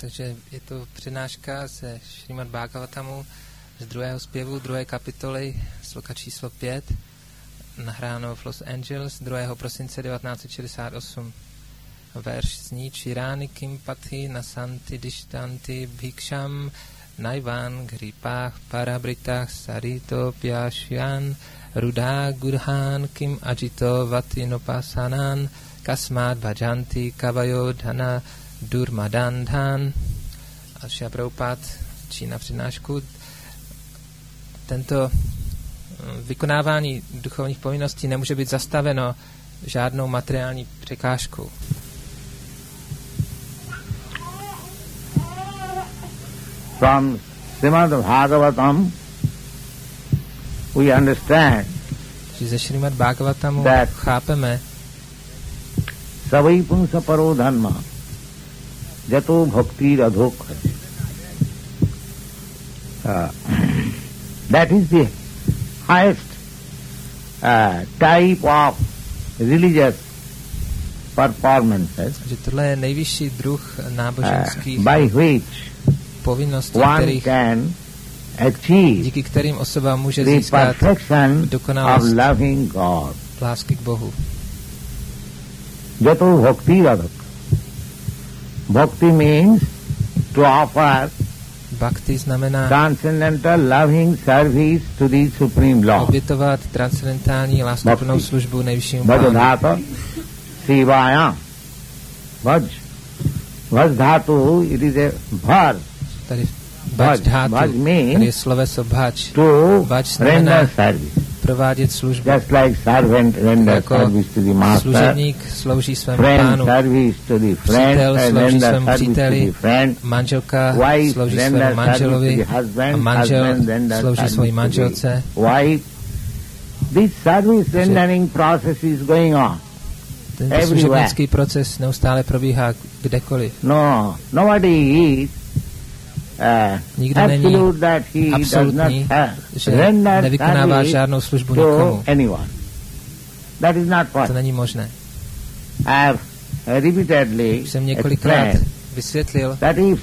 Takže je to přednáška ze Šrímad Bhagavatamu z 2. zpěvu 2. kapitoly, sloka číslo 5, nahráno v Los Angeles 2. prosince 1968. Verš zní: Čirani kimpati nasanti dishtanti bhiksham naivan gripách parabritách sarito pyašyan rudá gudhán kim ajito vatinopasanan kasmad bhajanti kavayo dhana durmadandhan. A Šrila Prabhupád čína přednášku. Tento vykonávání duchovních povinností nemůže být zastaveno žádnou materiální překážkou. From Srimad Bhagavatam we understand ze Šrímad Bhagavatamu chápeme, savai punsa paro dharma jato bhakti radhok. That is the highest type of religious performances že tohle je nejvyšší druh náboženských by which povinností, díky kterým osoba může získat dokonalost lásky k Bohu. Jato bhakti radhak. Bhakti means to offer bhakti znamená transcendental loving service to the Supreme Lord. Obětovat transcendentální láskyplnou službu nejvyššímu Pánu. Bhajadhata Sivaya. Bhaj dhatu, it is a bhaj. Tady bhaj dhatu, tady je sloveso bhaj. Bhaj znamená provádět službu. Just like servant renders service to the master, služebník slouží svému friend pánu, service to the friend, přítel slouží svému příteli, manželka slouží svému manželovi a manžel slouží svojí manželce. This service rendering process is going on. Tento služebnický proces neustále probíhá kdekoliv. Nobody is nikdo není absolutní, že nevykonává žádnou službu nikomu. To není možné. Už jsem několikrát vysvětlil,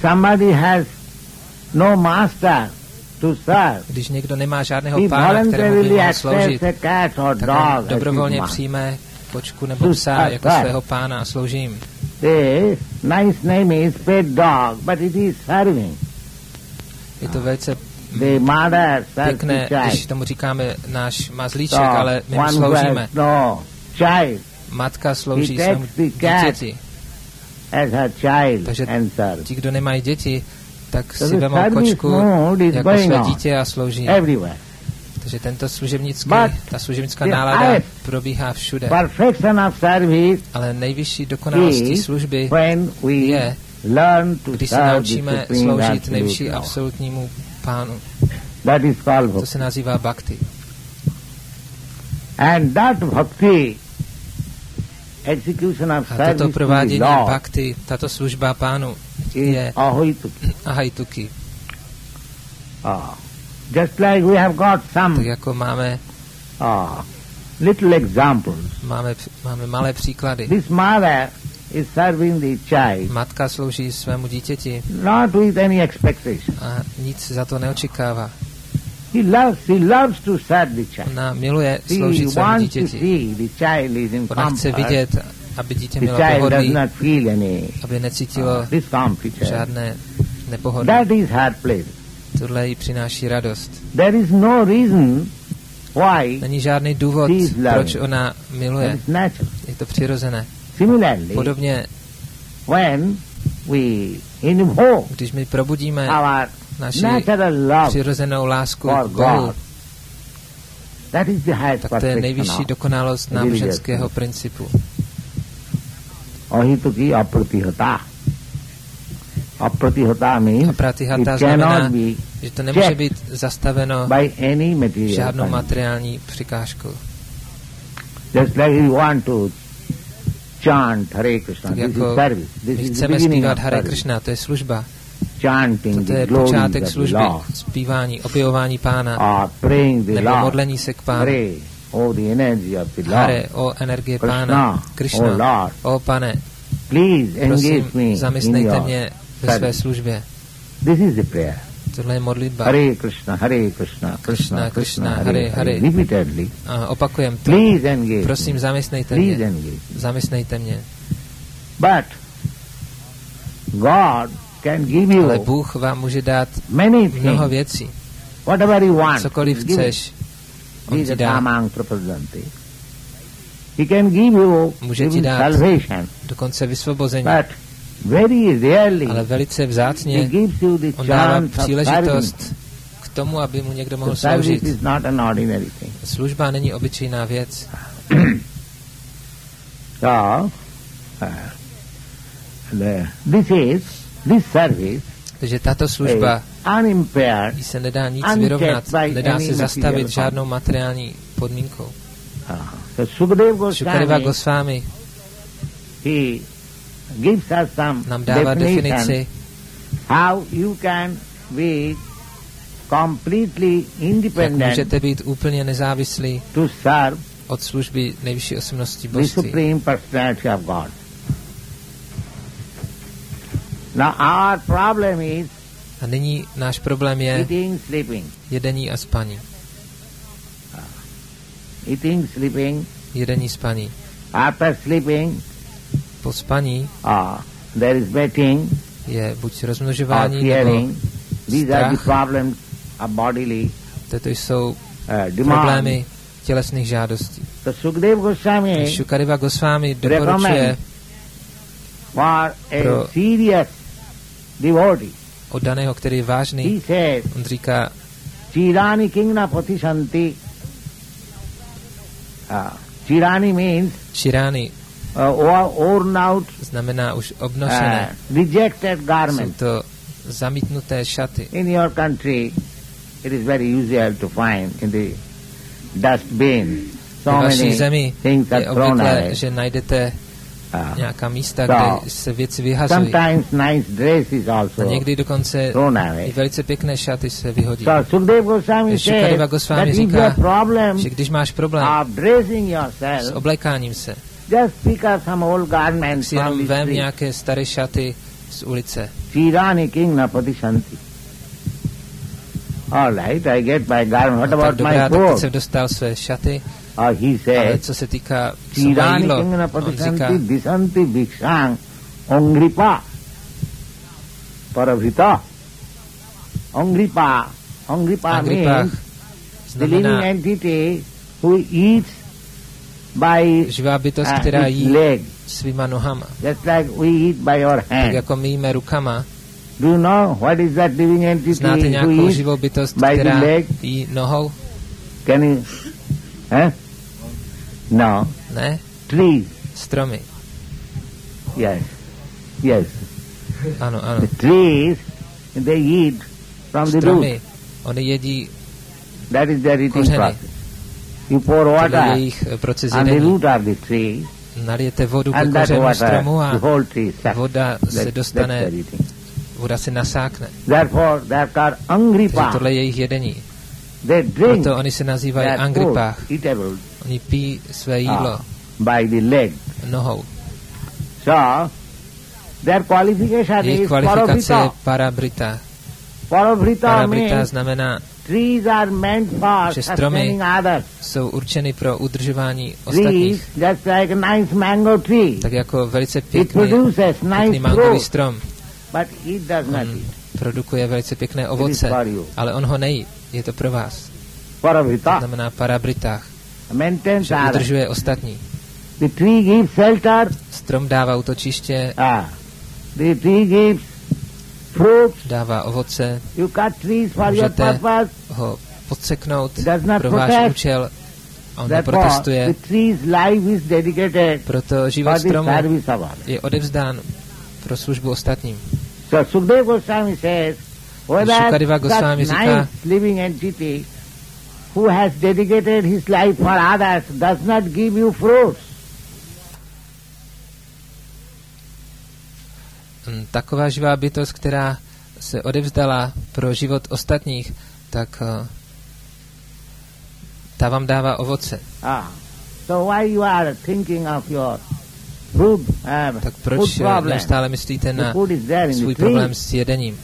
když někdo nemá žádného pána, kterému by mohl sloužit, tak on dobrovolně přijme kočku nebo psa jako svého pána a slouží jim. Je to velice pěkné, když tomu říkáme náš mazlíček, ale my mu sloužíme. Matka slouží svému dítěti. Takže ti, kdo nemají děti, tak si vemou kočku jako své dítě a slouží. Takže ta služebnická nálada probíhá všude. Ale nejvyšší dokonalostí služby je, když se naučíme sloužit nejvyšší absolutnímu Pánu. To se nazývá bhakti. A toto provádění bhakti, tato služba Pánu je ahajtuki. Just like we have got some tak jako máme little examples. Máme malé příklady. This mother is serving the child. Matka slouží svému dítěti. Not with any expectation. A nic za to neočekává. She loves to serve the child. Ona miluje sloužit svému dítěti. Ona chce vidět, aby dítě mělo pohodlí, aby necítilo žádné nepohodlí. That is her pleasure. Tohle jí přináší radost. There is no reason why. Není žádný důvod, proč ona miluje. Je to přirozené. Similarly, podobně, když my probudíme naši přirozenou lásku k Bohu, tak to je nejvyšší dokonalost náboženského principu. Ahituki apratihata. Apratihata znamená, že to nemůže být zastaveno žádnou materiální překážkou. Just like you want to chant Hare Krishna, tak jako my chceme zpívat Hare Krishna, to je služba. To je počátek služby, zpívání, objevování Pána, nebo modlení se k Pánu. Hare, o energie Pána, Krishna, o Pane, prosím, zamyslejte mě ve své službě. This is the prayer. Tohle je modlitba. Hare Krishna, Krishna Krishna, Hare Hare. Repeatedly. A opakujem to. Please engage. Prosím, zaměstnejte mě. Zaměstnejte mě. But God can give you. Ale Bůh vám může dát mnoho věcí. Whatever you want. Cokoliv chceš. On ti dá. He can give you může ti dát salvation. Dokonce vysvobození. But very rarely, ale velice vzácně on dává příležitost k tomu, aby mu někdo mohl sloužit. Služba není obyčejná věc. So, this service, takže tato služba jí se nedá nic vyrovnat, nedá se zastavit žádnou materiální podmínkou. Šukadeva Goswami nám dává definici, how you can be completely independent, jak můžete být úplně nezávislí to serve od služby nejvyšší osobnosti the božství. Supreme Personality of God. Now our problem is a nyní náš problém je eating, sleeping. Jedení a spaní. Eating, sleeping. Jedení, spaní. After sleeping, po spaní there is betting, je buď rozmnožování nebo these are the problems of bodily. Toto jsou problémy tělesných žádostí. Šukadeva Goswami doporučuje pro oddaného, který je vážný. On říká, Chirani kingna patisanti. Chirani means Chirani worn out, znamená už obnošené. Rejected garments. Jsou to zamítnuté šaty. In your country it is very usual to find in the dustbin. So many things are thrown away. Že najdete nějaká místa, kde se věci vyhazují. Sometimes nice dresses also. A někdy dokonce i velice pěkné šaty se vyhodí. So Šukadeva Goswami říká, že když máš problém s oblékáním se, si jenom vem nějaké staré šaty z ulice. All right, I get my garment. What about my food? food? Teď jsem dostal své šaty. He said, ale co se týká svého jídlo, on říká, disanti bhikshang ongripa paravrita. Ongripa means the living entity who eats by živá bytost, která jí svýma nohama. Just like we eat by our hand. Tak jako my jíme rukama. Do you know what is that living entity? Znáte nějakou živou bytost, která jí nohou? Can you? No. Ne? Trees. Stromy. Yes. Ano. The trees, they eat from the root. Oni jedí that is their eating process. You pour water on the root of the tree, nalijete vodu ke kořenu stromu a voda se dostane, voda se nasákne. Therefore, tohle je jejich jedení. Proto oni se nazývají angripách. Oni pijí své jídlo by the leg. Nohou. So, their qualification jejich kvalifikace je parabrita. Parabrita znamená, že stromy jsou určeny pro udržování ostatních. Tak jako velice pěkný mangový strom. Produkuje velice pěkné ovoce, ale on ho nejí. Je to pro vás. To znamená parabritách, že udržuje ostatní. Strom dává útočiště, dává ovoce, můžete ho podseknout pro váš účel, on neprotestuje, proto život stromu je odevzdán pro službu ostatním. Šukadeva Goswami říká, who has dedicated his life for others does not give you fruits. Taková živá bytost, která se odevzdala pro život ostatních, tak ta vám dává ovoce. So why you are thinking of your tak proč neustále myslíte na svůj problém s jedením?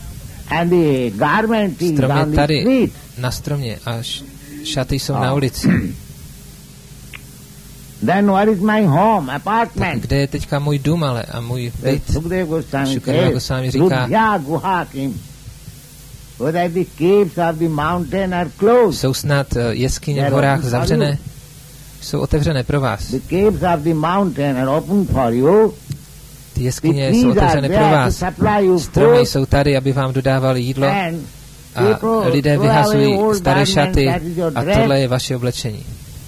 Strom je tady na stromě a šaty jsou na ulici. Then where is my home, apartment? Tak kde je teďka můj dům ale a můj byt? Šukadeva Goswami říká, jsou snad jeskyně v horách zavřené? Jsou otevřené pro vás. Ty jeskyně jsou otevřené pro vás. Stromy jsou tady, aby vám dodávali jídlo a lidé vyhazují staré šaty a tohle je vaše oblečení.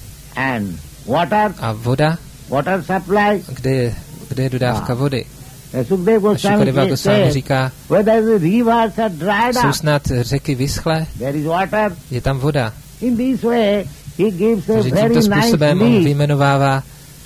A voda? Kde je dodávka vody? A Šukadeva Goswami říká, jsou snad řeky vyschlé? Je tam voda. Takže tímto způsobem on vyjmenovává,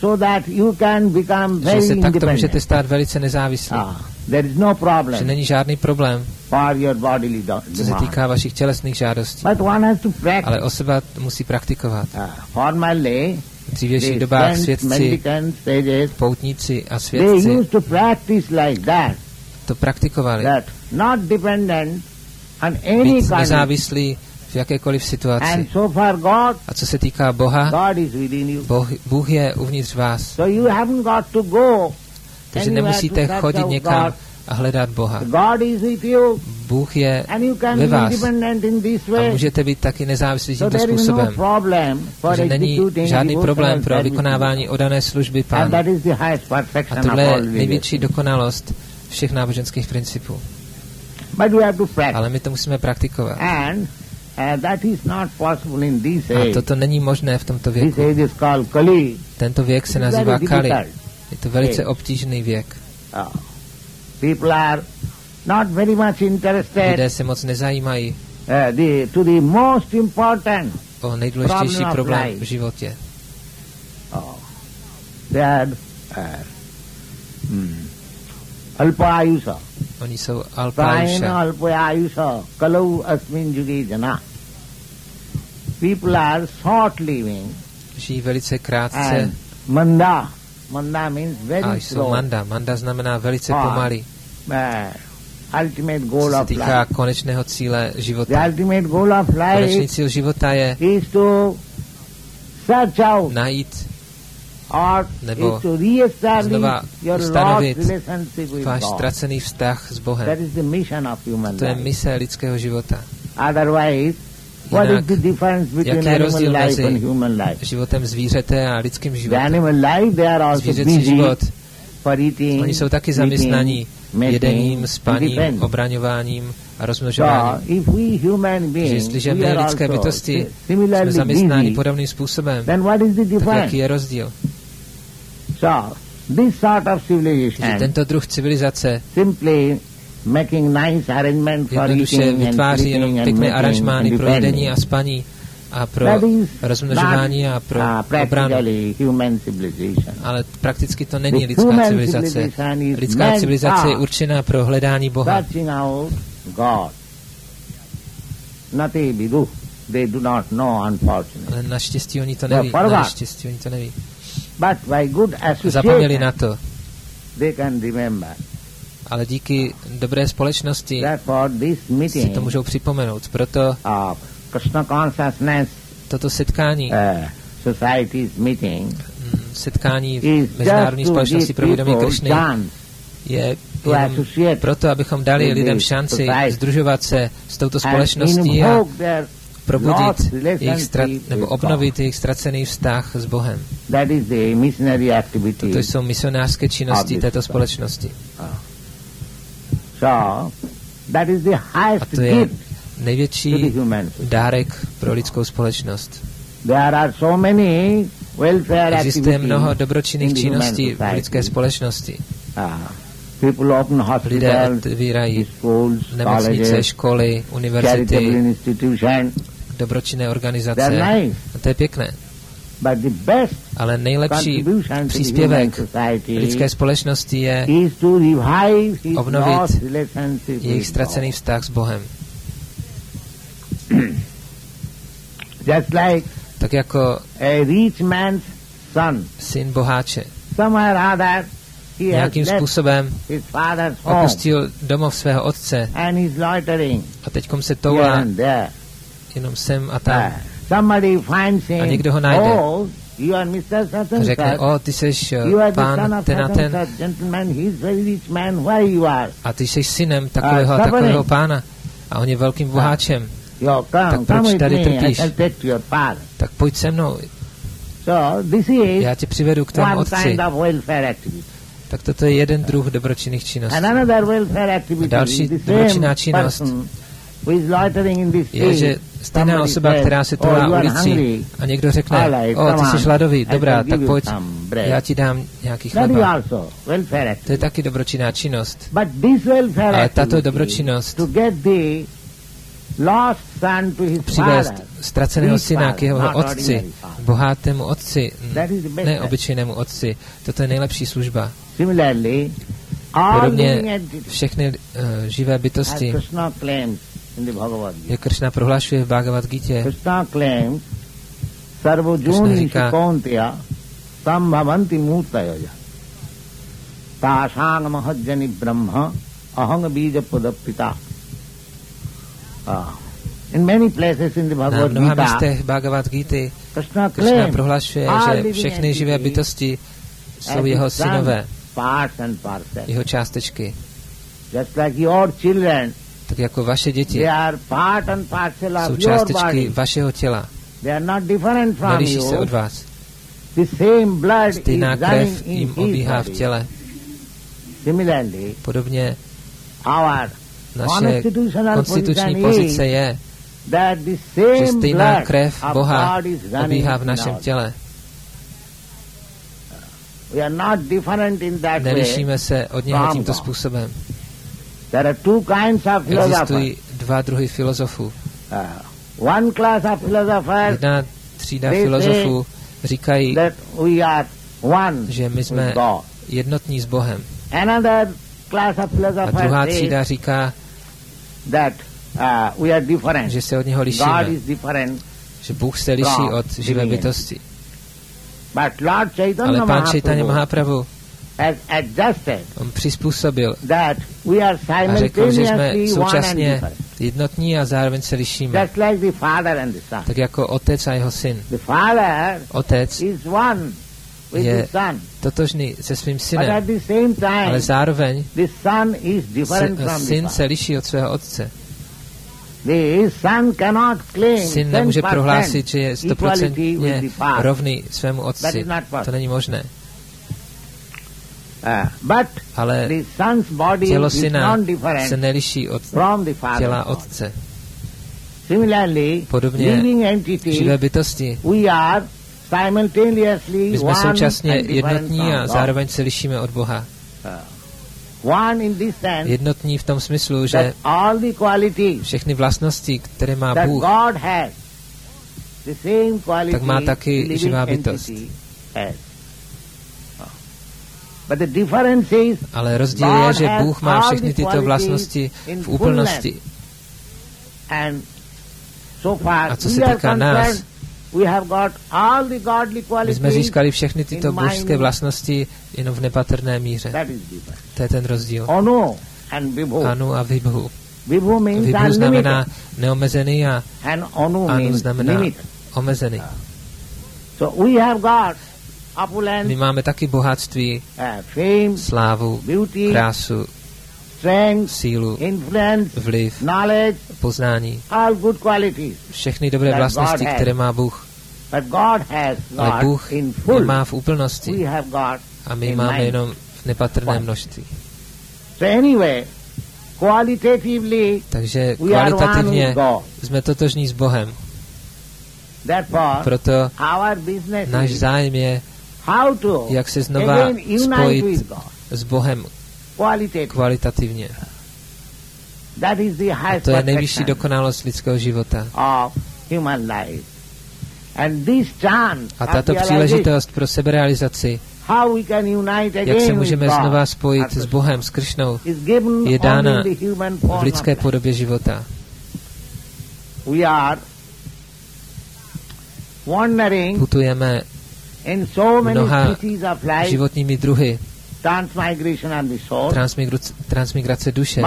že se takto můžete stát velice nezávislí. Že není žádný problém, co se týká vašich tělesných žádostí. Ale osoba musí praktikovat. V dřívějších dobách svědci, poutníci a svědci to praktikovali. Být nezávislí v jakékoliv situaci. A co se týká Boha, Bůh je uvnitř vás. Takže nemusíte chodit někam a hledat Boha. Bůh je ve vás a můžete být taky nezávislí tímto způsobem. Takže není žádný problém pro vykonávání oddané služby Pánu. A tohle je největší dokonalost všech náboženských principů. Ale my to musíme praktikovat. A toto není možné v tomto věku. Tento věk se nazývá Kali. Je to velice obtížný věk. Lidé se moc nezajímají o nejdůležitější problém v životě. Oni jsou alpájuša. Žijí velice krátce. A jsou manda. Manda znamená velice pomalý. Co se týká konečného cíle života. Konečný cíl života je najít nebo znova ustanovit váš ztracený vztah s Bohem. To je mise lidského života. Jinak, jaký je rozdíl mezi životem zvířete a lidským životem? Zvířecí život, oni jsou taky zaměstnaní jedením, spaním, obraňováním a rozmnožováním. Jestliže my lidské bytosti jsme zaměstnáni podobným způsobem, tak jaký je rozdíl? Tento druh civilizace jednoduše vytváří jenom pěkné aranžmány pro jedení a spaní a pro rozmnožování a pro obranu. Ale prakticky to není lidská civilizace. Lidská civilizace je určená pro hledání Boha. Ale naštěstí oni to neví. Zapomněli na to. Ale díky dobré společnosti si to můžou připomenout. Proto toto setkání Mezinárodní společnosti pro vědomí Krišny je proto, abychom dali lidem šanci sdružovat se s touto společností a probudit nebo obnovit jejich ztracený vztah s Bohem. Toto jsou misionářské činnosti této společnosti. A to je největší dárek pro lidskou společnost. Existuje mnoho dobročinných činností v lidské společnosti. Lidé otvírají nemocnice, školy, univerzity, dobročinné organizace. A to je pěkné. Ale nejlepší příspěvek lidské společnosti je obnovit jejich ztracený vztah s Bohem. Tak jako syn boháče. nějakým způsobem opustil domov svého otce a teďkom se toulá jenom sem a tam. A někdo ho najde a řekne, ty seš pán ten a ten a ty seš synem takového pána a on je velkým boháčem. Tak proč tady trpíš? Tak pojď se mnou. Já tě přivedu k tomu otci. Tak toto je jeden druh dobročinných činností. Další dobročinná činnost je, že stejná osoba, která se toulá ulicí a někdo řekne, ty jsi hladový, dobrá, tak pojď, já ti dám nějaký chleba. To je taky dobročinná činnost. Ale tato dobročinnost přivést ztraceného syna k jeho otci, bohatému otci, ne obyčejnému otci, toto je nejlepší služba. Podobně všechny živé bytosti, jak Kršna prohlašuje v Bhagavad Gitě, Kršna říká, sambhavanti murtayoja tasang mahajjani brahma ahang bija padapita. In many places in the Bhagavad Gita, na mnoha místech Bhagavad Gity Kršna prohlašuje, že všechny živé bytosti jsou jeho synové, jeho částečky. Tak jako vaše děti jsou částečky vašeho těla. Neliší se od vás. Stejná krev jim obíhá v těle. Podobně naše konstituční pozice je, že stejná krev Boha obíhá v našem těle. Nelišíme se od něho tímto způsobem. Existují dva druhy filozofů. Jedna třída filozofů říkají, že my jsme jednotní s Bohem. A druhá třída říká, že se od něho lišíme, že Bůh se liší od živé bytosti. Ale Pán Chaitanya Mahaprabhu on přizpůsobil a řekl, že jsme současně jednotní a zároveň se lišíme. Tak jako otec a jeho syn. Otec je totožný se svým synem, ale zároveň syn se liší od svého otce. Syn nemůže prohlásit, že je 100% rovný svému otci. To není možné. Ale tělo syna se neliší od těla otce. Podobně živé bytosti. My jsme současně jednotní a zároveň se lišíme od Boha. Jednotní v tom smyslu, že všechny vlastnosti, které má Bůh, tak má taky živá bytost. Ale rozdíl je, že Bůh má všechny tyto vlastnosti v úplnosti. A co se týká nás, my jsme získali všechny tyto božské vlastnosti jenom v nepatrné míře. To je ten rozdíl. Anu a Vibhu. Vibhu znamená neomezený a Anu znamená omezený. My máme taky bohatství, slávu, krásu, sílu, vliv, poznání, všechny dobré vlastnosti, které má Bůh. Ale Bůh má v úplnosti a my máme jenom v nepatrné množství. Takže kvalitativně jsme totožní s Bohem. Proto náš zájem je, jak se znova spojit s Bohem kvalitativně. A to je nejvyšší dokonalost lidského života. A tato příležitost pro seberealizaci, jak se můžeme znova spojit s Bohem, s Kršnou, je dána v lidské podobě života. Putujeme mnoha životními druhy transmigrace duše.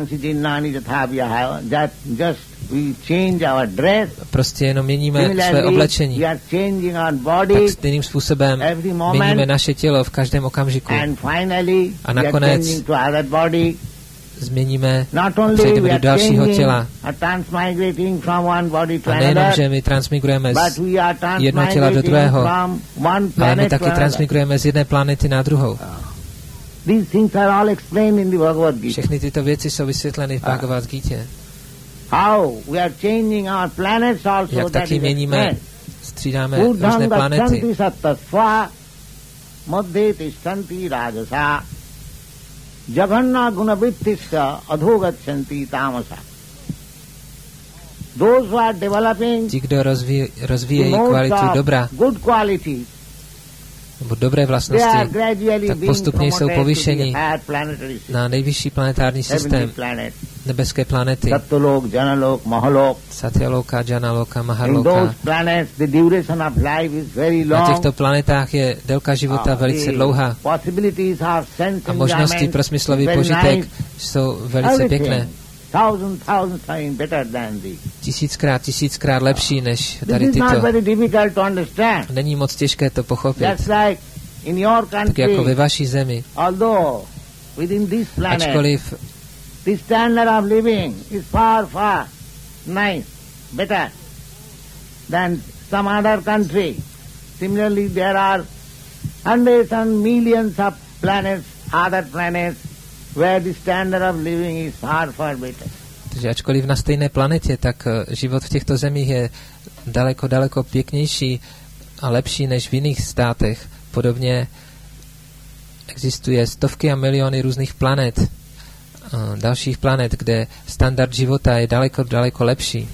Prostě jenom měníme své oblečení. Tak stejným způsobem měníme naše tělo v každém okamžiku. A nakonec změníme, přejdeme do dalšího těla. A nejenom, že my transmigrujeme z jednoho těla do druhého, ale my taky transmigrujeme z jedné planety na druhou. Všechny tyto věci jsou vysvětleny v Bhagavad Gítě. Jak taky měníme, střídáme různé planety. Jaganna gunavrittisya adhogachanti tamasa. Those who are developing ti, kdo rozvíjejí kvalitu dobra, nebo dobré vlastnosti, tak postupně jsou povýšeni na nejvyšší planetární systém, nebeské planety. Satyaloka, Janaloka, Mahaloka. Na těchto planetách je délka života velice dlouhá a možnosti pro smyslový požitek jsou velice pěkné. Tisíckrát lepší než tady tyto. Není moc těžké to pochopit. Tak jako ve vaší zemi. Ačkoliv the standard of living is far nice, better than some other country. Similarly, there are hundreds and millions of planets, other planets, where the standard of living is far better. Takže ačkoliv na stejné planetě, tak život v těchto zemích je daleko pěknější a lepší než v jiných státech. Podobně existuje stovky a miliony různých planet, dalších planet, kde standard života je daleko lepší.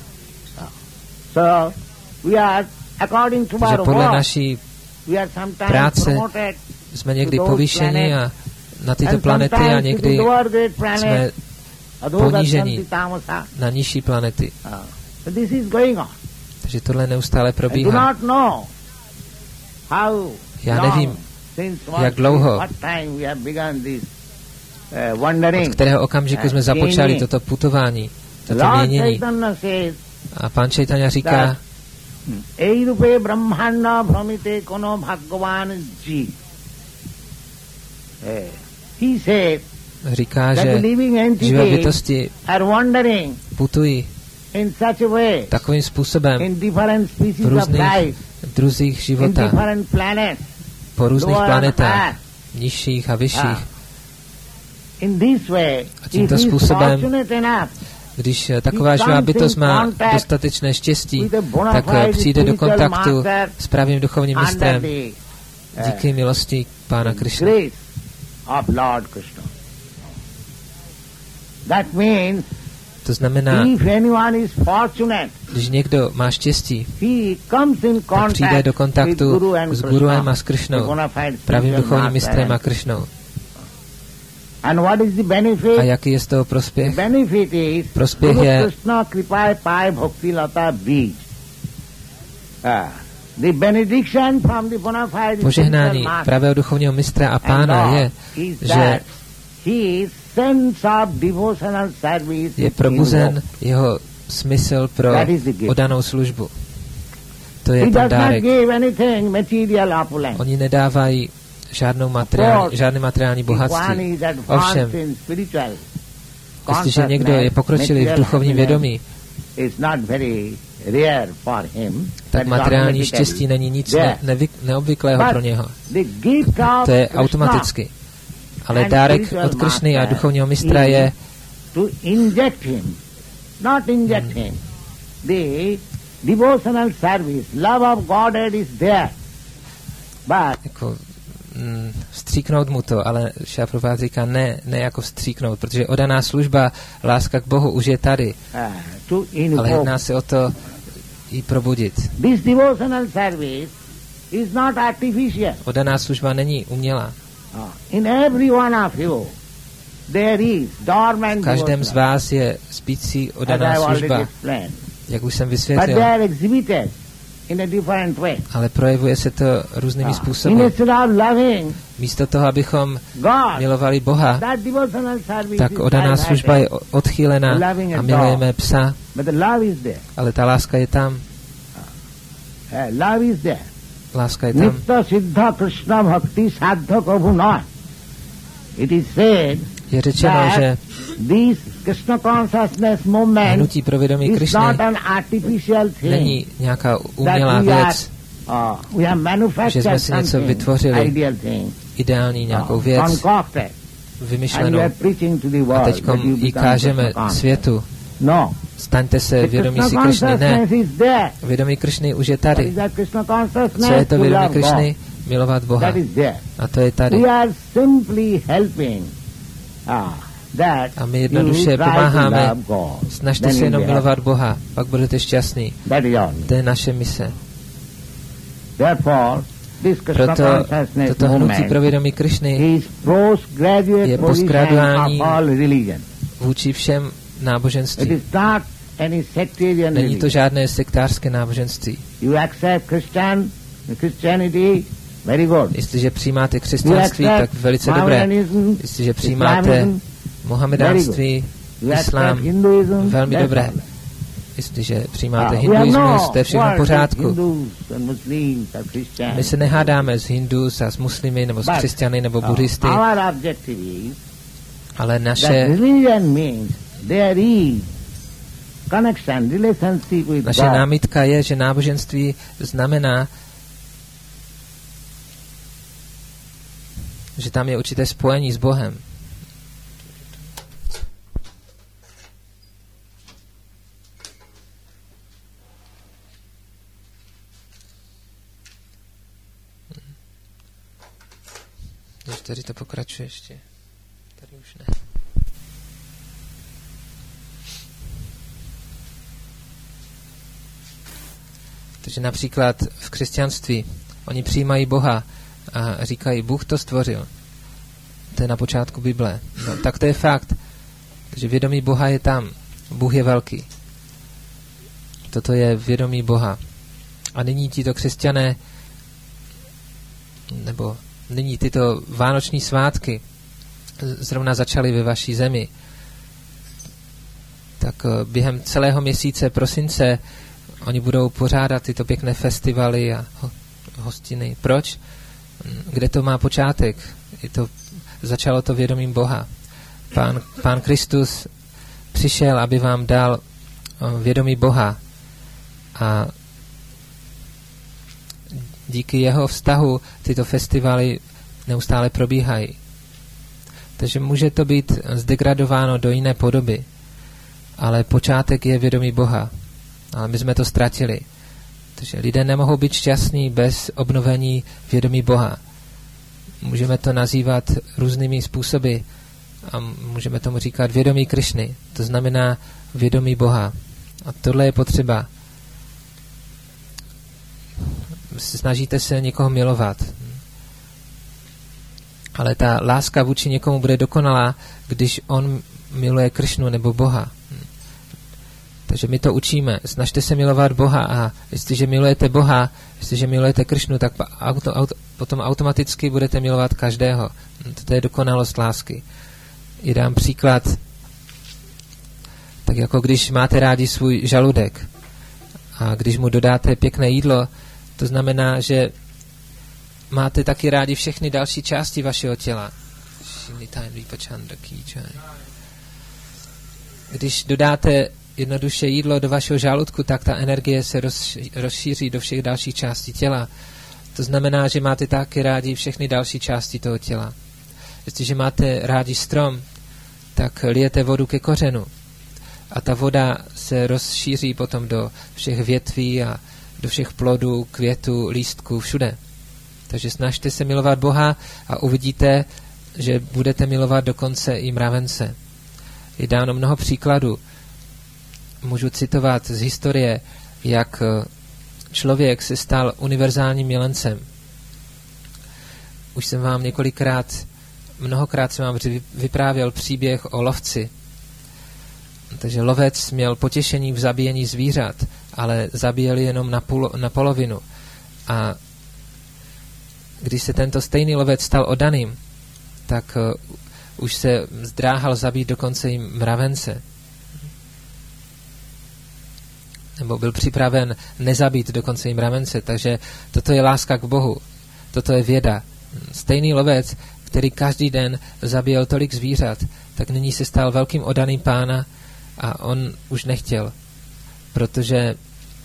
Takže podle naší práce jsme někdy povýšeni a na tyto planety a někdy jsme ponížení na nižší planety. Takže tohle neustále probíhá. Já nevím, jak dlouho, od kterého okamžiku jsme započali toto putování, toto měnění. A pán Chaitanya říká, říká, že živé bytosti putují takovým způsobem v různých druzích života, po různých planetách, nižších a vyšších. A tímto způsobem, když taková živá bytost má dostatečné štěstí, tak přijde do kontaktu s pravým duchovním mistrem díky milosti Pána Krishna. To znamená, když někdo má štěstí, tak přijde do kontaktu s Guruem a s Krishnou, pravým duchovním mistrem a Krishnou. A jaký je z toho prospěch? Prospěch je požehnání pravého duchovního mistra a pána je, že je probuzen jeho smysl pro oddanou službu. To je ten dárek. Oni nedávají žádné materiální bohatství. Ovšem, jestliže někdo je pokročilý v duchovním vědomí, tak materiální štěstí není nic neobvyklého pro něho. To je automaticky. Ale dárek od Krishny a duchovního mistra je jako vstříknout mu to, ale Šrila Prabhupáda říká ne jako vstříknout, protože oddaná služba, láska k Bohu už je tady. Ale jedná se o to ji probudit. Oddaná služba není umělá. V každém z vás je spící oddaná služba, jak už jsem vysvětlil. Ale projevuje se to různými způsoby. Místo toho, abychom milovali Boha, tak oddaná služba je odchýlená a milujeme psa. Ale ta láska je tam. Láska je tam. Je řečeno, že hnutí pro vědomí Krišny není nějaká umělá věc, že jsme si něco vytvořili, ideální nějakou věc, vymyšlenou, a teď ji kážeme světu. Staňte se vědomí si Krišny. Ne, vědomí Krišny už je tady. Co je to vědomí Krišny? Milovat Boha. A to je tady. A my jednoduše pomáháme. Snažte se jenom milovat Boha, pak budete šťastní. To je naše mise. Proto toto hnutí pro vědomí Krišny je postgraduální vůči všem náboženství. Není to žádné sektářské náboženství. Jestliže přijímáte křesťanství, tak velice dobré. Jestliže přijímáte mohamedánství, islám, velmi dobré. Jestliže přijímáte hinduismus, to je všechno v pořádku. My se nehádáme s hindus a s muslimy, nebo s křesťany, nebo buddhisty. Ale naše námitka je, že náboženství znamená, že tam je určité spojení s Bohem. Tady to pokračuje ještě. Tady už ne. Takže například v křesťanství oni přijímají Boha a říkají, Bůh to stvořil. To je na počátku Bible. No, tak to je fakt. Takže vědomí Boha je tam. Bůh je velký. Toto je vědomí Boha. A nyní tito křesťané, nebo nyní tyto vánoční svátky zrovna začaly ve vaší zemi, tak během celého měsíce prosince oni budou pořádat tyto pěkné festivaly a hostiny. Proč? Kde to má počátek? Začalo to vědomím Boha. Pán Kristus přišel, aby vám dal vědomí Boha a díky jeho vztahu tyto festivaly neustále probíhají. Takže může to být zdegradováno do jiné podoby, ale počátek je vědomí Boha. Ale my jsme to ztratili. Takže lidé nemohou být šťastní bez obnovení vědomí Boha. Můžeme to nazývat různými způsoby a můžeme tomu říkat vědomí Krišny. To znamená vědomí Boha. A tohle je potřeba. Snažíte se někoho milovat. Ale ta láska vůči někomu bude dokonalá, když on miluje Krišnu nebo Boha. Takže my to učíme. Snažte se milovat Boha a jestliže milujete Boha, jestliže milujete Krišnu, tak potom automaticky budete milovat každého. To je dokonalost lásky. I dám příklad. Tak jako když máte rádi svůj žaludek a když mu dodáte pěkné jídlo, to znamená, že máte taky rádi všechny další části vašeho těla. Když dodáte jednoduše jídlo do vašeho žaludku, tak ta energie se rozšíří do všech dalších částí těla. To znamená, že máte taky rádi všechny další části toho těla. Jestliže máte rádi strom, tak lijete vodu ke kořenu. A ta voda se rozšíří potom do všech větví a do všech plodů, květů, lístků, všude. Takže snažte se milovat Boha a uvidíte, že budete milovat dokonce i mravence. Je dáno mnoho příkladů. Můžu citovat z historie, jak člověk se stal univerzálním milencem. Už jsem vám mnohokrát jsem vám vyprávěl příběh o lovci. Takže lovec měl potěšení v zabíjení zvířat ale zabíjeli jenom na polovinu. A když se tento stejný lovec stal oddaným, tak už se zdráhal zabít dokonce i mravence. Nebo byl připraven nezabít dokonce i mravence. Takže toto je láska k Bohu. Toto je věda. Stejný lovec, který každý den zabíjel tolik zvířat, tak nyní se stal velkým oddaným Pána a on už nechtěl, protože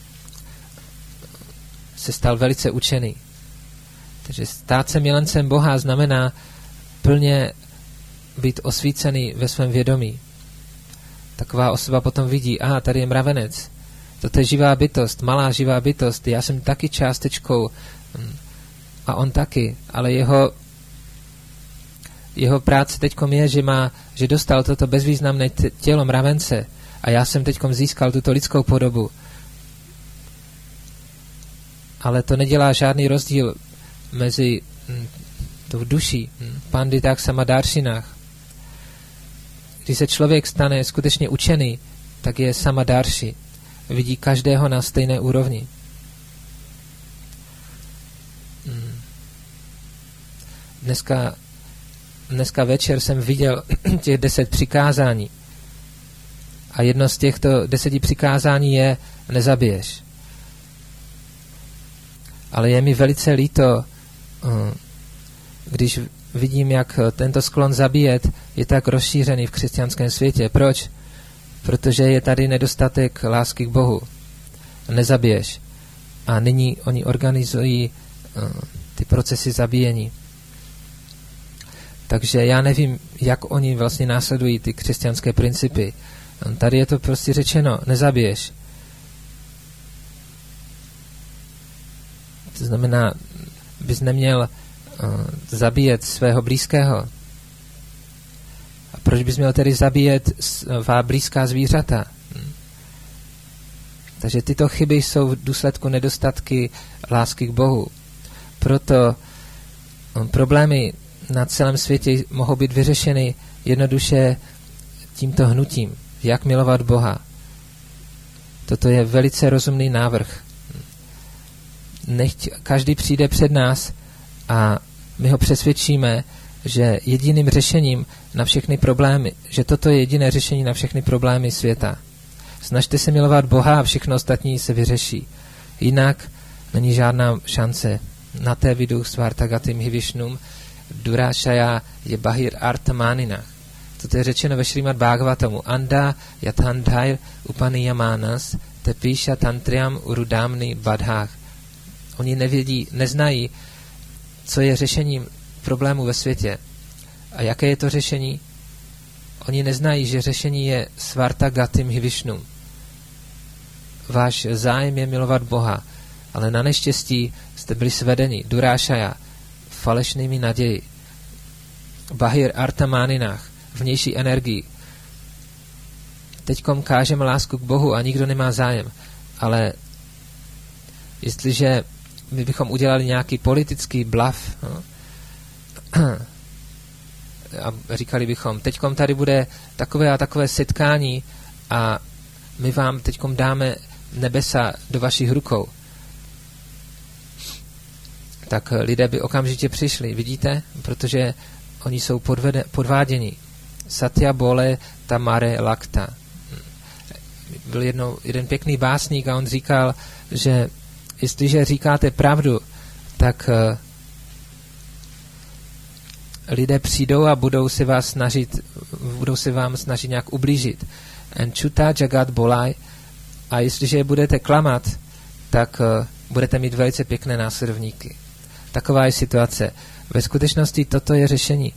se stal velice učený. Takže stát se milencem Boha znamená plně být osvícený ve svém vědomí. Taková osoba potom vidí, tady je mravenec, toto je živá bytost, malá živá bytost, já jsem taky částečkou a on taky, ale jeho práce teďkom je, že dostal toto bezvýznamné tělo mravence a já jsem teďkom získal tuto lidskou podobu. Ale to nedělá žádný rozdíl mezi tou duší, panditách samadáršinách. Když se člověk stane skutečně učený, tak je samadárši. Vidí každého na stejné úrovni. Dneska večer jsem viděl těch 10 přikázání. A jedno z těchto 10 přikázání je nezabiješ. Ale je mi velice líto, když vidím, jak tento sklon zabíjet je tak rozšířený v křesťanském světě. Proč? Protože je tady nedostatek lásky k Bohu. Nezabiješ. A nyní oni organizují ty procesy zabíjení. Takže já nevím, jak oni vlastně následují ty křesťanské principy. Tady je to prostě řečeno, nezabiješ. To znamená, bys neměl zabíjet svého blízkého. A proč bys měl tedy zabíjet svá blízká zvířata? Takže tyto chyby jsou v důsledku nedostatky lásky k Bohu. Proto problémy na celém světě mohou být vyřešeny jednoduše tímto hnutím, jak milovat Boha. Toto je velice rozumný návrh. Nechť každý přijde před nás a my ho přesvědčíme, že jediným řešením na všechny problémy, že toto je jediné řešení na všechny problémy světa. Snažte se milovat Boha a všechno ostatní se vyřeší. Jinak není žádná šance. Na té vidu svartagatim hivishnum durášaja je bahir artamáninach. Toto je řečeno ve Šrímad Bhagavatamu. Anda yathandhair upaniyamanas tepíša tantriam urudámny badhách. Oni neznají, co je řešením problému ve světě. A jaké je to řešení? Oni neznají, že řešení je svartagatim hivishnum. Váš zájem je milovat Boha, ale na neštěstí jste byli svedeni durášaja, falešnými naději. Bahir artamáninách, vnější energii. Teďkom kážeme lásku k Bohu a nikdo nemá zájem. Ale jestliže my bychom udělali nějaký politický bluff, a říkali bychom, teďkom tady bude takové a takové setkání a my vám teďkom dáme nebesa do vašich rukou, tak lidé by okamžitě přišli, vidíte? Protože oni jsou podváděni. Satya bole tamare lakta. Byl jeden pěkný básník a on říkal, že jestliže říkáte pravdu, tak lidé přijdou a budou se vám snažit nějak ublížit. En chuta jagat bolaj. A jestliže budete klamat, tak budete mít velice pěkné následovníky. Taková je situace. Ve skutečnosti toto je řešení.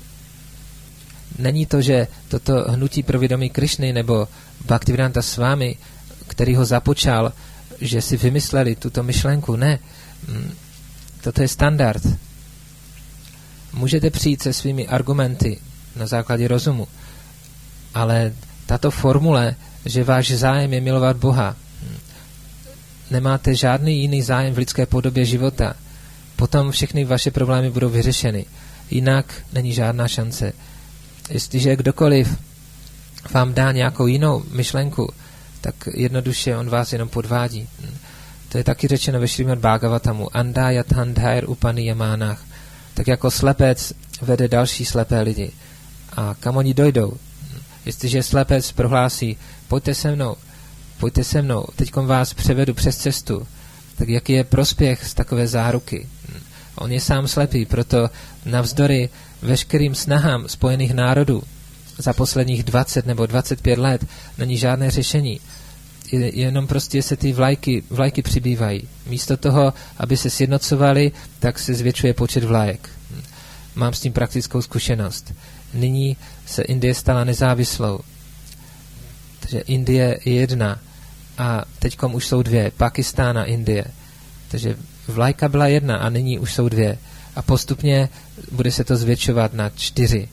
Není to, že toto hnutí pro vědomí Krišny nebo Bhaktivedanta Swami, který ho započal, že si vymysleli tuto myšlenku. Ne. Toto je standard. Můžete přijít se svými argumenty na základě rozumu, ale tato formule, že váš zájem je milovat Boha, nemáte žádný jiný zájem v lidské podobě života, potom všechny vaše problémy budou vyřešeny. Jinak není žádná šance. Jestliže kdokoliv vám dá nějakou jinou myšlenku, tak jednoduše on vás jenom podvádí. To je taky řečeno ve Šrímad Bhagavatamu. Andayathandhair upaniyamánach. Tak jako slepec vede další slepé lidi. A kam oni dojdou? Jestliže slepec prohlásí, pojďte se mnou, teďkom vás převedu přes cestu, tak jaký je prospěch z takové záruky? On je sám slepý, proto navzdory veškerým snahám Spojených národů za posledních 20 nebo 25 let není žádné řešení. Jenom prostě se ty vlajky přibývají. Místo toho, aby se sjednocovali, tak se zvětšuje počet vlajek. Mám s tím praktickou zkušenost. Nyní se Indie stala nezávislou. Takže Indie je jedna a teďkom už jsou dvě. Pakistán a Indie. Takže vlajka byla jedna a nyní už jsou dvě. A postupně bude se to zvětšovat na 4.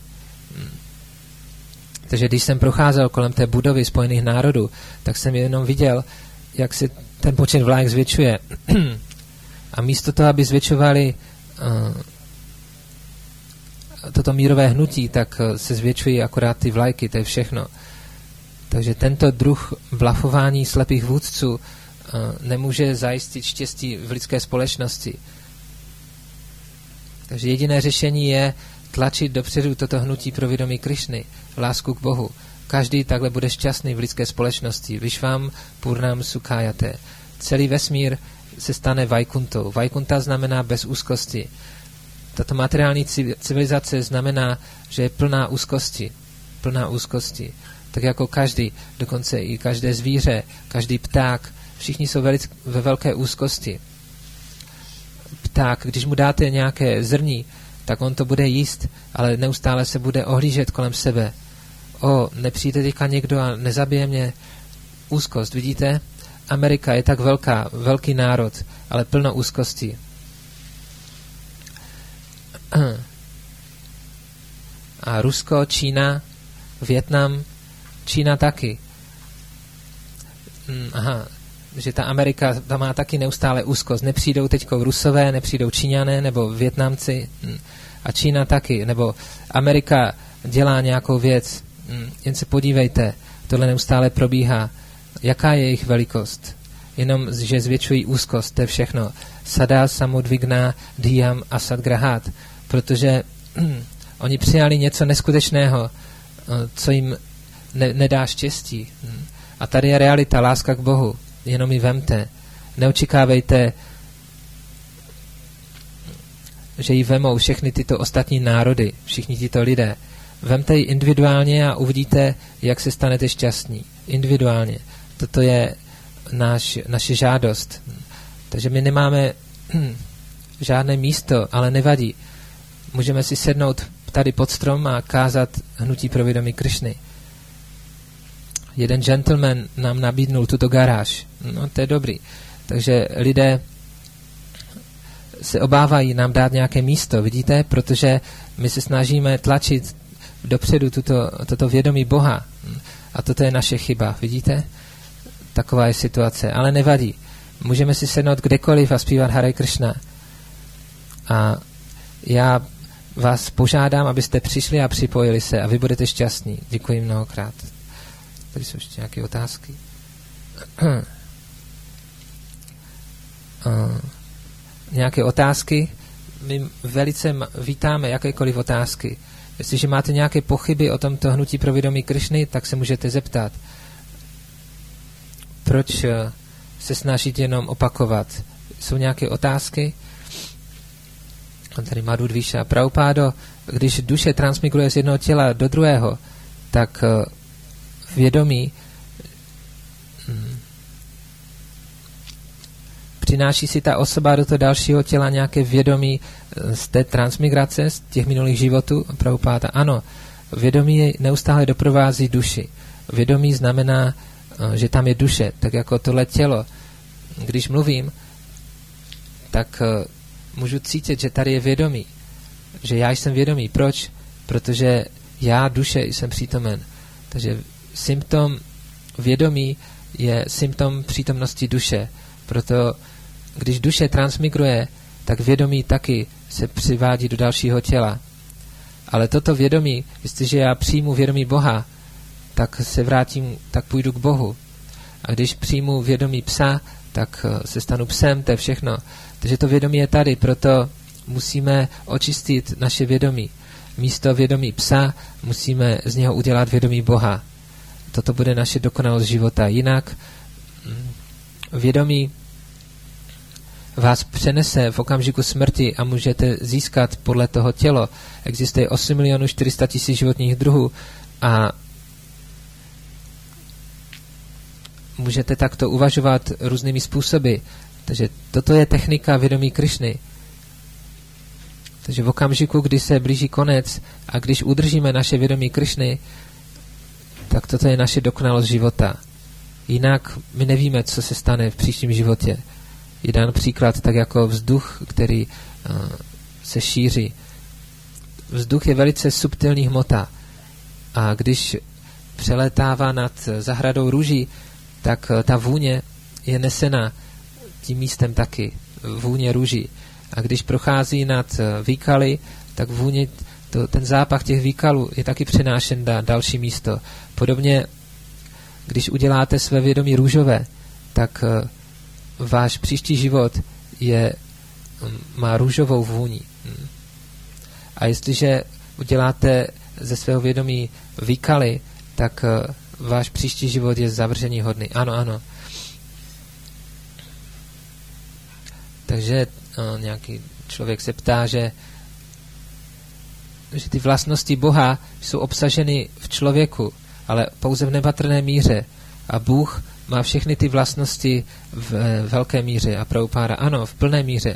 Takže když jsem procházel kolem té budovy Spojených národů, tak jsem jenom viděl, jak se ten počet vlajek zvětšuje. A místo toho, aby zvětšovali toto mírové hnutí, tak se zvětšují akorát ty vlajky, to je všechno. Takže tento druh blafování slepých vůdců nemůže zajistit štěstí v lidské společnosti. Takže jediné řešení je tlačit dopředu toto hnutí pro vědomí Krišny, lásku k Bohu. Každý takhle bude šťastný v lidské společnosti. Vishvam Purnam Sukhayate. Celý vesmír se stane Vaikuntou. Vaikunta znamená bez úzkosti. Tato materiální civilizace znamená, že je plná úzkosti. Plná úzkosti. Tak jako každý, dokonce i každé zvíře, každý pták, všichni jsou ve velké úzkosti. Pták, když mu dáte nějaké zrní, tak on to bude jíst, ale neustále se bude ohlížet kolem sebe. Nepřijde teďka někdo a nezabije mě. Úzkost, vidíte? Amerika je tak velký národ, ale plno úzkosti. A Rusko, Čína, Vietnam, Čína taky. Že ta Amerika tam má taky neustále úzkost. Nepřijdou teďko Rusové, nepřijdou Číňané nebo Vietnamci a Čína taky. Nebo Amerika dělá nějakou věc. Jen se podívejte, tohle neustále probíhá. Jaká je jejich velikost? Jenom, že zvětšují úzkost, to je všechno. Sada samudvigna dhyam asadgrahat. Protože oni přijali něco neskutečného, co jim nedá štěstí. A tady je realita, láska k Bohu. Jenom ji vemte. Neočekávejte, že ji vemou všechny tyto ostatní národy, všichni tyto lidé. Vemte ji individuálně a uvidíte, jak se stanete šťastní. Individuálně. Toto je naše žádost. Takže my nemáme žádné místo, ale nevadí. Můžeme si sednout tady pod strom a kázat hnutí pro vědomí Krišny. Jeden gentleman nám nabídnul tuto garáž. No, to je dobrý. Takže lidé se obávají nám dát nějaké místo, vidíte? Protože my se snažíme tlačit dopředu toto vědomí Boha. A toto je naše chyba, vidíte? Taková je situace. Ale nevadí. Můžeme si sednout kdekoliv a zpívat Hare Krishna. A já vás požádám, abyste přišli a připojili se a vy budete šťastní. Děkuji mnohokrát. Tady jsou ještě nějaké otázky. Nějaké otázky? My velice vítáme jakékoliv otázky. Jestliže máte nějaké pochyby o tomto hnutí pro vědomí Krišny, tak se můžete zeptat. Proč se snažit jenom opakovat? Jsou nějaké otázky? Tady Madhu Dvíša. Prabhupádo, když duše transmigruje z jednoho těla do druhého, tak vědomí přináší si ta osoba do toho dalšího těla nějaké vědomí z té transmigrace, z těch minulých životů? Prabhupáda, ano. Vědomí neustále doprovází duši. Vědomí znamená, že tam je duše, tak jako tohle tělo. Když mluvím, tak můžu cítit, že tady je vědomí. Že já jsem vědomý. Proč? Protože já, duše, jsem přítomen. Takže symptom vědomí je symptom přítomnosti duše. Proto, když duše transmigruje, tak vědomí taky se přivádí do dalšího těla. Ale toto vědomí, jestliže já přijmu vědomí Boha, tak se vrátím, tak půjdu k Bohu. A když přijmu vědomí psa, tak se stanu psem, to je všechno. Takže to vědomí je tady, proto musíme očistit naše vědomí. Místo vědomí psa musíme z něho udělat vědomí Boha. Toto bude naše dokonalost života. Jinak vědomí vás přenese v okamžiku smrti a můžete získat podle toho tělo. Existuje 8 400 000 životních druhů a můžete takto uvažovat různými způsoby. Takže toto je technika vědomí Krišny. Takže v okamžiku, kdy se blíží konec a když udržíme naše vědomí Krišny, tak toto je naše dokonalost života. Jinak my nevíme, co se stane v příštím životě. Je dán příklad, tak jako vzduch, který se šíří. Vzduch je velice subtilní hmota a když přelétává nad zahradou růží, tak ta vůně je nesena tím místem taky, vůně růží. A když prochází nad výkaly, tak vůně, ten zápach těch výkalů je taky přenášen na další místo. Podobně, když uděláte své vědomí růžové, tak váš příští život má růžovou vůni. A jestliže uděláte ze svého vědomí výkaly, tak váš příští život je zavržení hodný. Ano, ano. Takže nějaký člověk se ptá, že ty vlastnosti Boha jsou obsaženy v člověku, ale pouze v nepatrné míře. A Bůh má všechny ty vlastnosti v velké míře. A Prabhupáda, ano, v plné míře.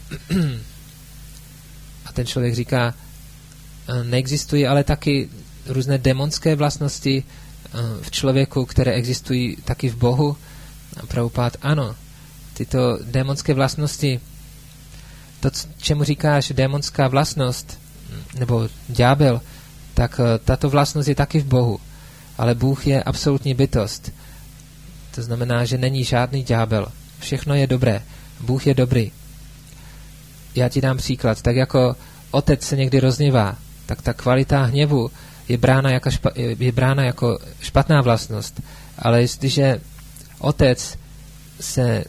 A ten člověk říká, neexistují ale taky různé démonské vlastnosti v člověku, které existují taky v Bohu. A Prabhupád, ano, tyto démonské vlastnosti, to, čemu říkáš démonská vlastnost, nebo ďábel, tak tato vlastnost je taky v Bohu. Ale Bůh je absolutní bytost. To znamená, že není žádný ďábel. Všechno je dobré. Bůh je dobrý. Já ti dám příklad. Tak jako otec se někdy rozněvá, tak ta kvalita hněvu je brána jako špatná vlastnost. Ale jestliže otec se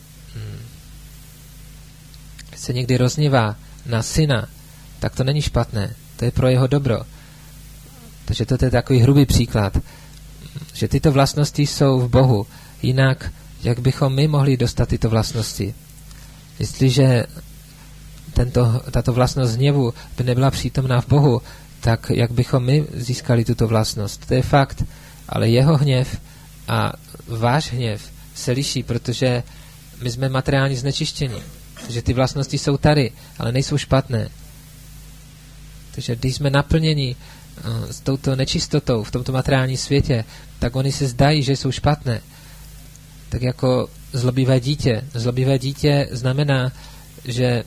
někdy rozněvá na syna, tak to není špatné. To je pro jeho dobro. Takže to je takový hrubý příklad, že tyto vlastnosti jsou v Bohu. Jinak, jak bychom my mohli dostat tyto vlastnosti? Jestliže tato vlastnost hněvu by nebyla přítomná v Bohu, tak jak bychom my získali tuto vlastnost? To je fakt. Ale jeho hněv a váš hněv se liší, protože my jsme materiálně znečištěni. Takže ty vlastnosti jsou tady, ale nejsou špatné. Takže když jsme naplněni s touto nečistotou v tomto materiálním světě, tak oni se zdají, že jsou špatné. Tak jako zlobivé dítě. Zlobivé dítě znamená, že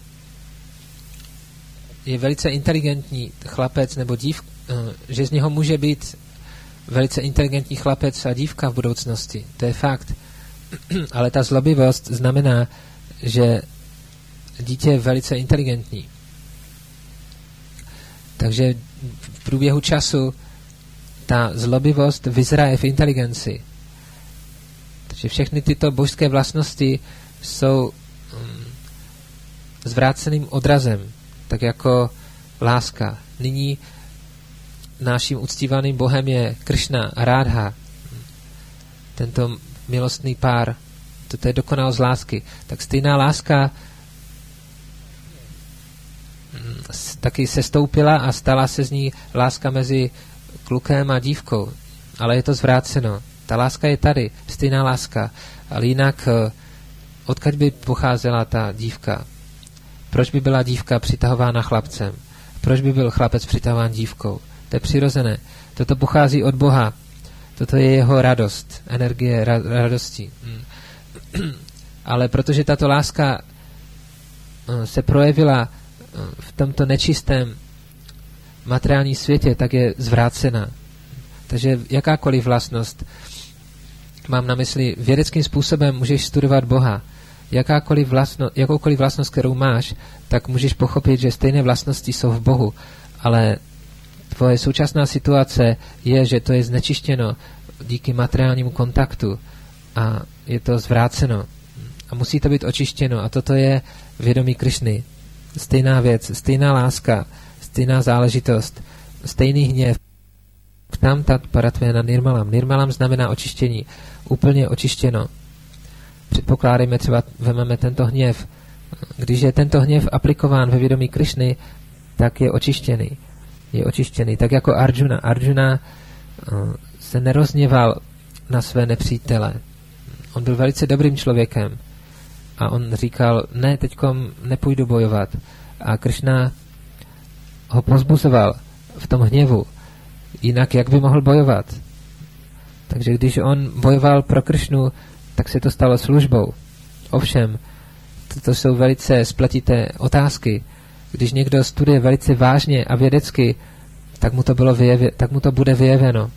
je velice inteligentní chlapec nebo dívka, že z něho může být velice inteligentní chlapec a dívka v budoucnosti. To je fakt. Ale ta zlobivost znamená, že dítě je velice inteligentní. Takže v průběhu času ta zlobivost vyzraje v inteligenci. Takže všechny tyto božské vlastnosti jsou zvráceným odrazem, tak jako láska. Nyní naším uctívaným Bohem je Krishna a Rádha. Tento milostný pár, toto je dokonalost lásky. Tak stejná láska taky se stoupila a stala se z ní láska mezi klukem a dívkou. Ale je to zvráceno. Ta láska je tady, stejná láska. Ale jinak, odkud by pocházela ta dívka? Proč by byla dívka přitahována chlapcem? Proč by byl chlapec přitahován dívkou? To je přirozené. Toto pochází od Boha. Toto je jeho radost, energie radosti. Ale protože tato láska se projevila v tomto nečistém materiálním světě, tak je zvrácena. Takže jakákoliv vlastnost, mám na mysli, vědeckým způsobem můžeš studovat Boha. Jakoukoliv vlastnost, kterou máš, tak můžeš pochopit, že stejné vlastnosti jsou v Bohu, ale tvoje současná situace je, že to je znečištěno díky materiálnímu kontaktu a je to zvráceno. A musí to být očištěno. A toto je vědomí Krišny. Stejná věc, stejná láska, stejná záležitost, stejný hněv. Tam tat paratvéna nirmalam. Nirmalam znamená očištění. Úplně očištěno. Předpokládejme třeba, vememe tento hněv. Když je tento hněv aplikován ve vědomí Krišny, tak je očištěný. Je očištěný. Tak jako Arjuna. Arjuna se nerozněval na své nepřítele. On byl velice dobrým člověkem. A on říkal, ne, teďkom nepůjdu bojovat. A Krishna ho pozbuzoval v tom hněvu. Jinak jak by mohl bojovat? Takže když on bojoval pro Krishnu, tak se to stalo službou. Ovšem, to jsou velice spletité otázky. Když někdo studuje velice vážně a vědecky, tak mu to bude vyjeveno.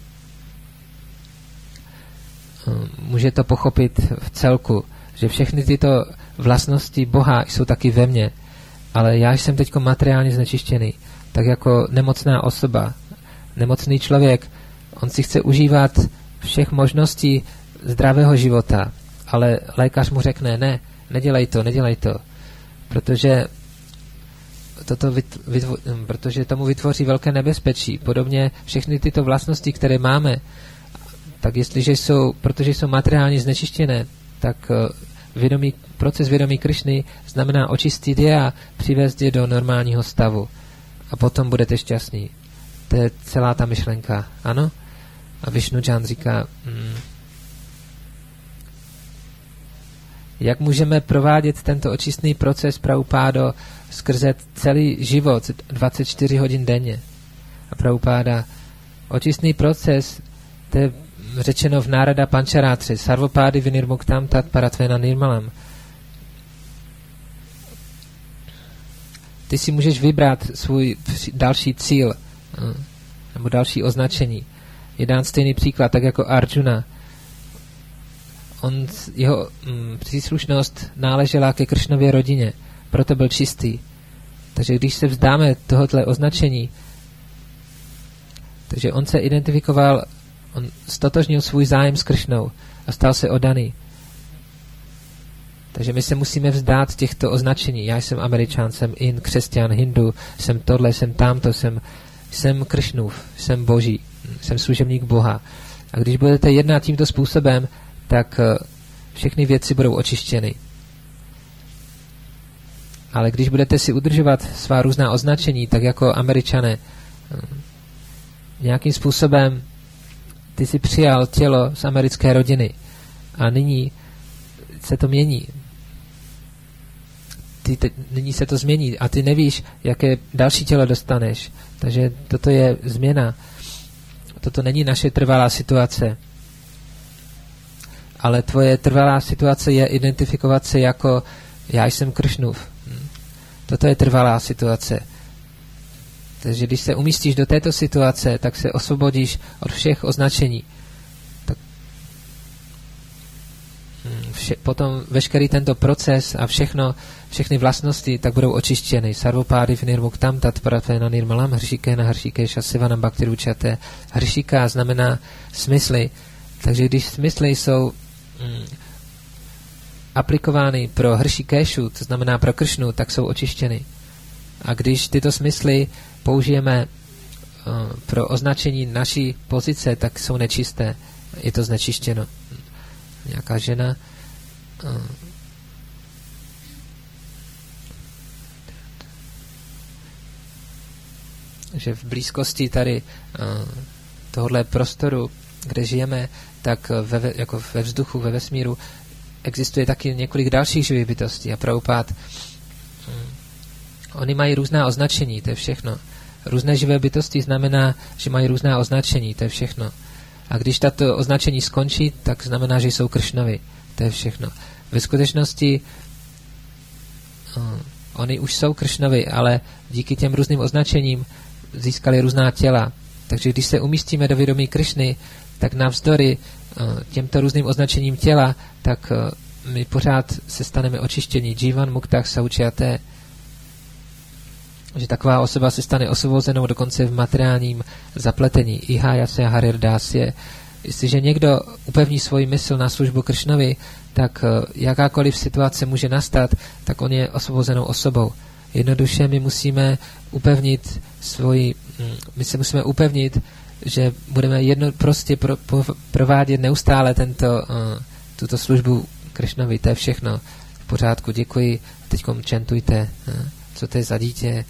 Může to pochopit v celku, že všechny tyto vlastnosti Boha jsou taky ve mně, ale já jsem teďko materiálně znečištěný, tak jako nemocná osoba. Nemocný člověk, on si chce užívat všech možností zdravého života, ale lékař mu řekne, ne, nedělej to, protože protože tomu vytvoří velké nebezpečí. Podobně všechny tyto vlastnosti, které máme, tak protože jsou materiálně znečištěné, tak proces vědomí Krišny znamená očistit je a přivést je do normálního stavu. A potom budete šťastní. To je celá ta myšlenka. Ano? A Višnujan říká, jak můžeme provádět tento očistný proces Prabhupádo skrze celý život 24 hodin denně. A Prabhupáda, očistný proces, to je řečeno v Nárada Pančarátři, Sarvopády vinirmuktam tat paratvena nirmalam. Ty si můžeš vybrat svůj další cíl nebo další označení. Je dán stejný příklad, tak jako Arjuna. Jeho příslušnost náležela ke Kršnově rodině, proto byl čistý. Takže když se vzdáme tohoto označení, takže on se identifikoval, on stotožnil svůj zájem s Kršnou a stal se oddaný. Takže my se musíme vzdát těchto označení. Já jsem Američan, jsem křesťan, hindu, jsem tohle, jsem tamto, jsem Kršnův, jsem Boží, jsem služebník Boha. A když budete jednat tímto způsobem, tak všechny věci budou očištěny. Ale když budete si udržovat svá různá označení, tak jako Američané, nějakým způsobem ty si přijal tělo z americké rodiny a nyní se to mění. Nyní se to změní a ty nevíš, jaké další tělo dostaneš. Takže toto je změna. Toto není naše trvalá situace. Ale tvoje trvalá situace je identifikovat se jako já jsem Kršnův. Toto je trvalá situace. Takže když se umístíš do této situace, tak se osvobodíš od všech označení. Tak potom veškerý tento proces a všechny vlastnosti tak budou očištěny. Sarvopády vinirmuktam tat paratvena nirmalam hršikéna hršikéša sivanam bhaktiručate. Hršika znamená smysly. Takže když smysly jsou aplikovány pro hršikéšu, to znamená pro Kršnu, tak jsou očištěny. A když tyto smysly použijeme pro označení naší pozice, tak jsou nečisté. Je to znečištěno. Nějaká žena že v blízkosti tady tohohle prostoru, kde žijeme, tak jako ve vzduchu, ve vesmíru existuje taky několik dalších živých bytostí a Prabhupád oni mají různá označení, to je všechno. Různé živé bytosti znamená, že mají různá označení, to je všechno. A když tato označení skončí, tak znamená, že jsou Kršnovi, to je všechno. Ve skutečnosti oni už jsou Kršnovi, ale díky těm různým označením získali různá těla. Takže když se umístíme do vědomí Kršny, tak navzdory těmto různým označením těla, tak my pořád se staneme očištění. Jivan muktah saučiaté. Že taková osoba se stane osvobozenou dokonce v materiálním zapletení. Ihaya se harirdásje. Jestliže někdo upevní svoji mysl na službu Kršnovi, tak jakákoliv situace může nastat, tak on je osvobozenou osobou. Jednoduše my musíme upevnit že budeme provádět neustále tuto službu Kršnovi. To je všechno. V pořádku, děkuji. Teďkom čentujte, co to je za dítě.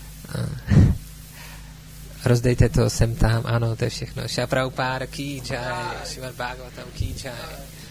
Rozdejte to sem tam, ano, to je všechno. Šila Prabhupáda ki jai, Šrimad Bhagavatam ki jai.